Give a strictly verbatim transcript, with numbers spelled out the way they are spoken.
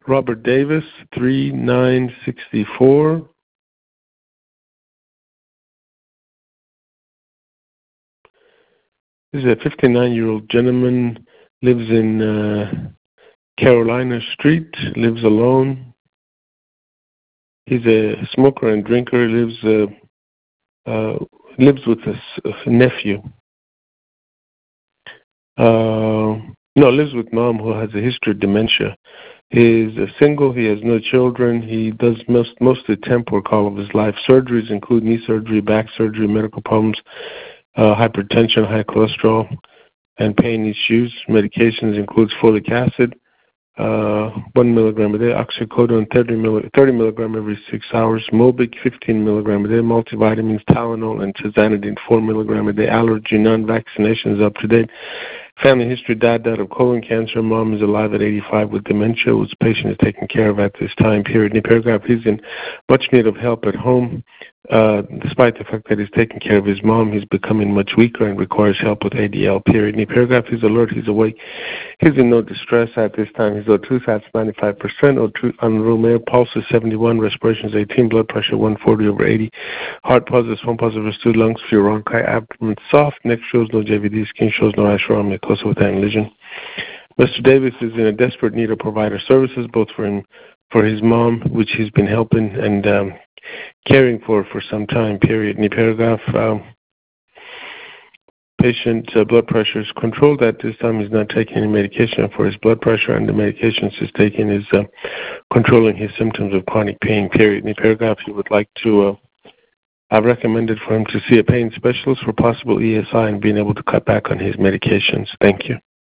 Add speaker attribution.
Speaker 1: Robert Davis, three nine six four. This is a fifty-nine-year-old gentleman, lives in uh, Carolina Street, lives alone. He's a smoker and drinker, lives uh, uh, lives with a, a nephew. Uh, no, lives with mom who has a history of dementia. He's uh, single, he has no children, he does most, mostly temp work all of his life. Surgeries include knee surgery, back surgery, medical problems, uh, hypertension, high cholesterol, and pain issues. Medications includes folic acid, uh, one milligram a day, oxycodone thirty, milli, thirty milligram every six hours, Mobic fifteen milligram a day, multivitamins, Tylenol, and tizanidine four milligram a day, allergy, non-vaccinations up to date. Family history: dad died of colon cancer. Mom is alive at eighty-five with dementia, which patient is taken care of at this time period. In the paragraph, he's in much need of help at home. Uh, despite the fact that he's taking care of his mom, he's becoming much weaker and requires help with A D L, period. In the paragraph, he's alert, he's awake. He's in no distress at this time. His O two sat's ninety-five percent, O two on room air, pulse is seventy-one, respiration is eighteen, blood pressure one forty over eighty, heart pulse phone pulse over two, lungs few, bronchi, abdomen soft, neck shows no J V D, skin shows no rash or mucosa with an lesion. Mister Davis is in a desperate need of provider services, both for him, for his mom, which he's been helping and um, caring for for some time, period. In the paragraph, um, patient uh, blood pressure is controlled at this time. He's not taking any medication for his blood pressure, and the medications he's taking is uh, controlling his symptoms of chronic pain, period. In the paragraph, he would like to, uh, I've recommended for him to see a pain specialist for possible E S I and being able to cut back on his medications. Thank you.